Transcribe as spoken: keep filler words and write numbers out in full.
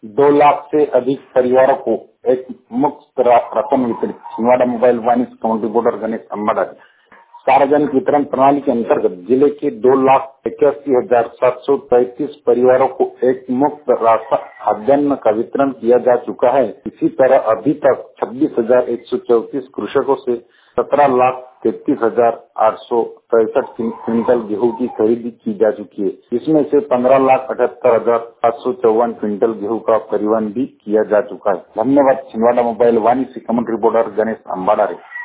दो लाख से अधिक परिवारों को एक मुफ्त रकम वितरित। Chhindwara mobile Vani county border Ganesh Ambada. सार्वजनिक वितरण प्रणाली के अंतर्गत जिले के दो लाख इक्यासी हजार सात सौ तैतीस परिवारों को एक मुफ्त राशन खाद्यान्न का वितरण किया जा चुका है। इसी तरह अभी तक छब्बीस हजार एक सौ चौतीस कृषकों से सत्रह लाख तैतीस हजार आठ सौ पैंसठ क्विंटल गेहूं की खरीदी की जा चुकी है। इसमें से पंद्रह लाख अठहत्तर हजार सात सौ चौवन क्विंटल गेहूं का परिवहन भी किया जा चुका है। धन्यवाद। छिंदवाड़ा मोबाइल वाणी से कमेंट रिपोर्टर गणेश अम्बाड़ा।